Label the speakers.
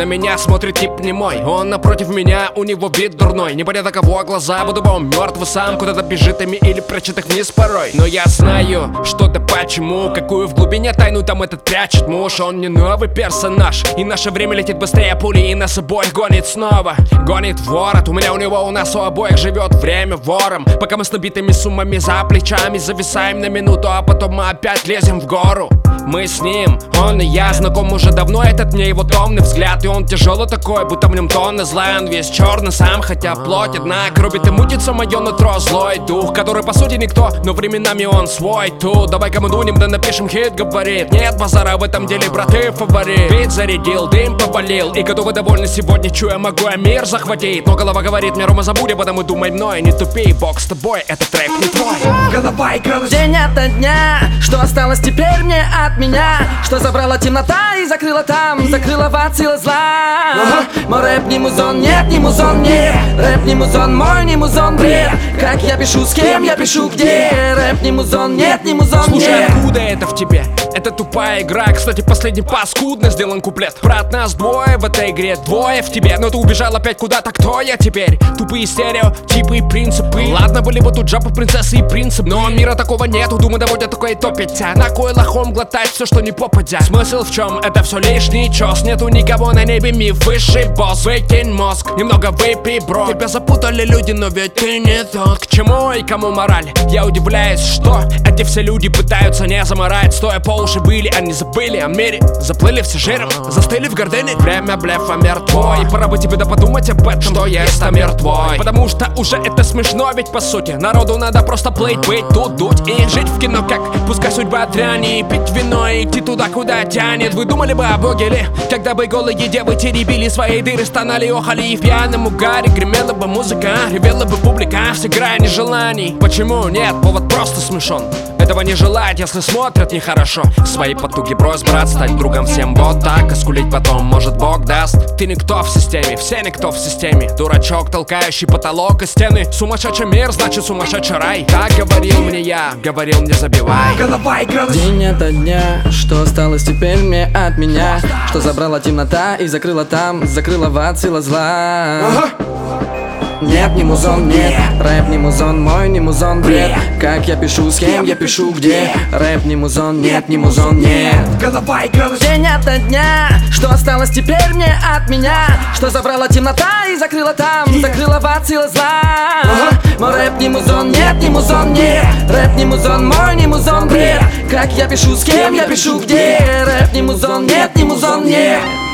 Speaker 1: меня смотрит тип немой. Он напротив меня, у него вид дурной. Непонятно кого глаза, будто бы он мертвый сам. Куда-то бежит ими или прячет их вниз порой. Но я знаю, что да почему. Какую в глубине тайну там этот прячет муж. Он не новый персонаж, и наше время летит быстрее пули, и нас обоих гонит снова. Гонит в ворот, у меня, у него, у нас у обоих живет время вором. Пока мы с набитыми суммами за плечами зависаем на минуту, а потом мы опять лезем в гору. Мы с ним, он и я, знаком уже давно. Этот мне его томный взгляд, и он тяжелый такой, будто в нем тонны зла. Он весь черный сам, хотя плоть одна. Рубит и мутится мое нутро, злой дух, который по сути никто, но временами он свой тут. Давай-ка мы дунем, да напишем хит, говорит. Нет базара в этом деле, брат, ты фаворит. Бит зарядил, дым повалил, и готовы довольны сегодня, чуя, могу я мир захватить. Но голова говорит мне, Рома, забудь об этом и думай мной. Не тупи, бог с тобой, этот трек не твой.
Speaker 2: Голова играла день ото дня. Что осталось теперь мне от меня? Что забрала темнота и закрыла там, закрыла в от силы зла. Мой рэп не музон, нет, не музон, не. Рэп не музон, мой не музон, бред. Как я пишу, с кем я пишу, где. Рэп не музон, нет, не музон, не.
Speaker 1: Слушай, откуда это в тебе? Это тупая игра. Кстати, последний паскудно сделан куплет. Брат, нас двое в этой игре, двое в тебе. Но ты убежал опять куда-то, кто я теперь? Тупые стереотипы и принципы. Ладно, были бы тут жабы, принцессы и принцип, но мира такого нету, думы доводят такое и топить. А на кой лохом глотать все, что не попадя? Смысл в чем? Это все лишний час. Нету никого на небе, миф высший босс. Выкинь мозг, немного выпей, бро. Тебя запутали люди, но ведь ты не тот. К чему и кому мораль? Я удивляюсь, что эти все люди пытаются не заморать. Стоя по уши были, они забыли о мире. Заплыли все жиром, застыли в гордыне. Время блефа мертвой. Пора бы тебе да подумать об этом, что есть мир твой. Потому что уже это смешно, ведь по сути народу надо просто плыть, быть тут, дуть и жить в кино, как пускай судьба дряни. Пить вино и идти туда, куда тянет. Вы думали бы о Боге ли, когда бы голые девы теребили свои дыры, стонали, охали, и в пьяном угаре гремела бы музыка, ревела бы публика, все грани желаний. Почему нет? Повод просто смешон. Этого не желать, если смотрят нехорошо. Свои потуги брось, брат, стать другом всем вот так. И скулить потом, может, Бог даст. Ты никто в системе, все никто в системе. Дурачок, толкающий потолок и стены. Сумасшедший мир, значит сумасшедший рай. Так говорил мне я, говорил не забивай.
Speaker 2: Голова играла день ото дня. Что осталось теперь мне от меня? Что забрала темнота и закрыла там, закрыла в от сила зла. Нет, не музон, нет. Рэп не музон, мой не музон, бред. Как я пишу, с кем я пишу, где. Рэп не музон, нет, не музон, нет. Голова играла день ото дня. Что осталось теперь мне от меня? Что забрала темнота и закрыла там, закрыла в от силы зла. Мой рэп не музон, нет, не музон, нет. Рэп не музон, мой не музон, бред. Как я пишу, с кем я пишу, где. Рэп не музон, нет, не музон, нет.